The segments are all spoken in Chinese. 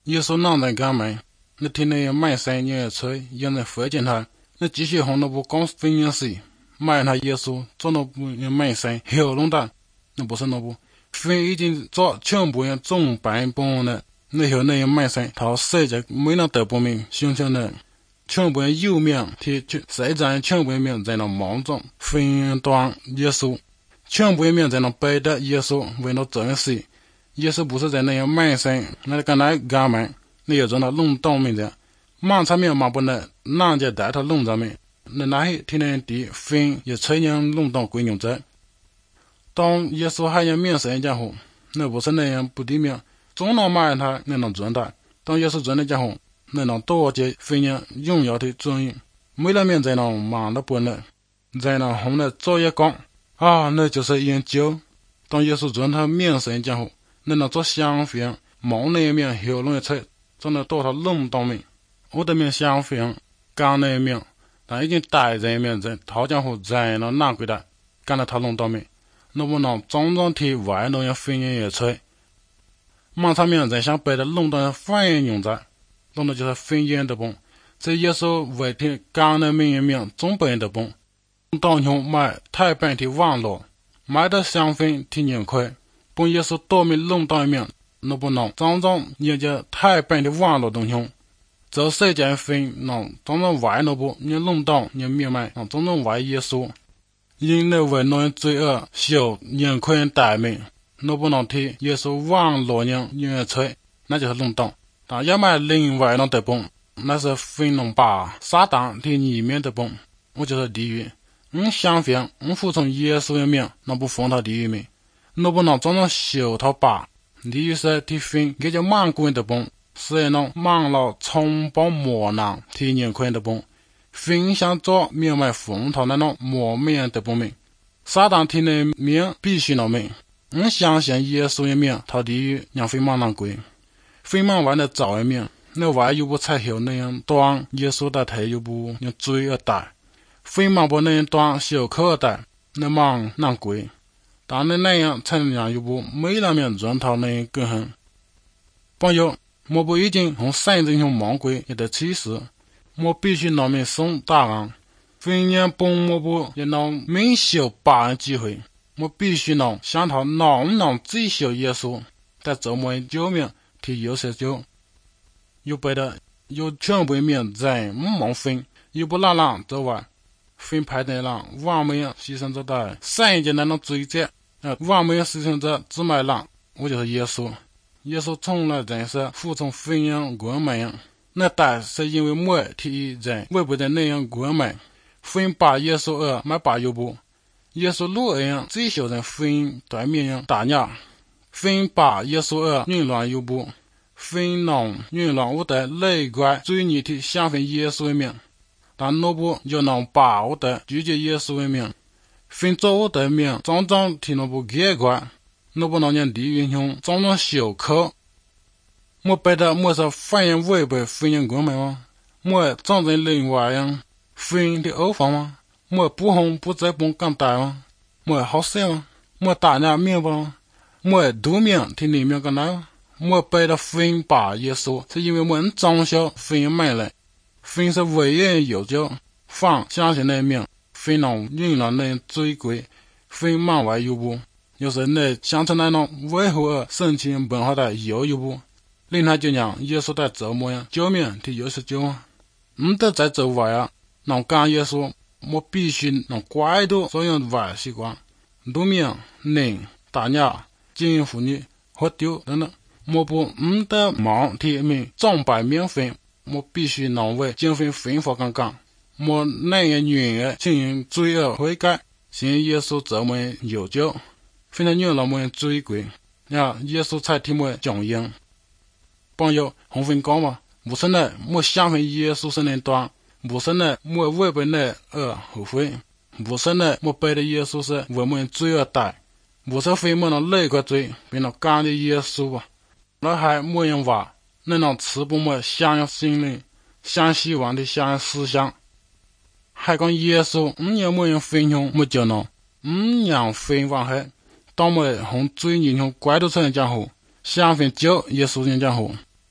耶稣让人干门，那听那人卖声音吹，让人发现他，那继续红那不讲分享时，卖他耶稣做那不人卖声，后弄的，那不是那不，分已经做全部人总办帮了，那后那人卖声，他世界没能得不明，想想呢，全部人有名，提世界全部人在那忙中分段耶稣，全部人在那背的耶稣为了这件事。耶稣不是在那样卖身，那跟那干门，那有种他弄到面的，忙场面忙不能，人家带他弄上面，那些天天地分也吹人弄到归用者。当耶稣还要面神家伙，那不是那样不地面，总能骂他那能赚他。当耶稣赚的家伙，那能多些分人荣耀的尊严，没了面在那忙的不能，在那红的做一讲啊，那就是研究。当耶稣赚他面神家伙。那能做相反，忙那一面后弄一切，真的到他弄到面，我的面相反，刚那一面，但已经带这一面在，好家伙在那难过的，干了他弄到面，那不能种种替外弄要分人也吹，忙场面在想背的弄到反应用在，弄的就是分人的崩，这也是为替刚那面一面总本的崩，当用买太半替网络，买的相反替人亏。本耶稣多面弄到一面，那不能种种人家太笨的网络东西，这世界分能种种外那不你弄到你明白，能种种外耶稣，因那为能罪恶小人困大命，那不能替耶稣网络人人吹，那就是弄到，但要买另外能得崩，那是分能把撒旦替里面的崩，我就是地狱，相反，服从耶稣的命，那不放到地狱面。那不能种种小头把，例如说提分给叫满滚的崩，是能满了冲爆磨难提年困的崩，分享做明白风头那种磨面的崩命，撒旦提的命必须能命，相信耶稣的命，他地狱让非满难归，非满完的早一命，那外又不才后那样端耶稣的头又不要追而带，非满不那样端小口而带，那忙难归。但那样才能又不没那面转头那更狠。朋友，我不已经从三真向魔鬼也得启示，我必须拿面送答案。分年帮我不也能明晓把握机会，我必须能想他能最小耶稣，在这么救命替有些救，又背的有全部面在忙分，又不拉浪这外，分派的人完美牺牲者的三件那种罪责。完美实行者只买郎，我就是耶稣。耶稣从来真是服从分养关门，那但是因为我替人违背的那样关门，分把耶稣买把又不，耶稣路样最小人分对面样打鸟，分把耶稣运乱又不，分能运乱我的内怪罪孽替相分耶稣的命，但那不又能把我的拒绝耶稣的命。分做我的命，种种替那不结果，那不能让地狱用种种小口。我背的我是反应违背分人关门吗？我种种另外样分的欧方吗？我不红不再帮更大吗？我好色吗？我打人面吗？我多面替里面更大吗？我背的分把耶稣，是因为我装修分买来，分是唯一有救，放相信那面。非能运了那追归，非满外有不，又是那想成那种维护圣经文化的有不，令他就让耶稣在这么样救命替有是救啊，得在这外啊，能干耶稣，我必须能怪到所有坏习惯，路面、人、大鸟、精英妇女和丢等等，我不得忙替命总百免费，我必须能为经费分发刚刚。我那样女儿进行罪恶悔改，信耶稣这么有救，非常女那么追归，耶稣才替我讲应。朋友，红分讲嘛，不是呢，我相信耶稣是那段，不是呢，我违背那后悔，不是呢，我背的耶稣是为我罪恶带，不是非我能累个罪，变成干的耶稣吧，那还没人话，那能吃不我想要心灵，想希望的想要思想。还讲耶稣也没人分享没就能让分往黑当我红罪人用拐到出来讲后相反救耶稣人讲后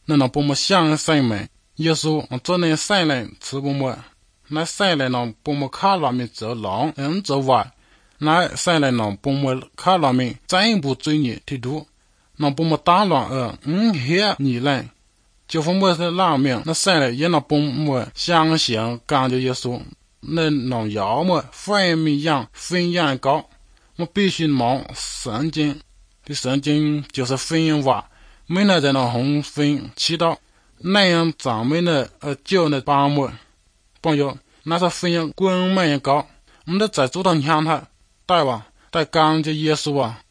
那能把我相信们，耶稣做那善人吃不么，那善人能把我看了面走狼，走歪，那善人能把我看了面进一步罪孽提督，能把我打乱黑你人，就from我是拉面，那善人也能把我相信感觉耶稣，那能要么分明样分样高，我必须忙圣经。的圣经就是分人话，没那在那红分祈祷，那样赞美那叫那把我朋友，那是分人滚满人高，我们得再做到让他带吧，带感觉耶稣啊，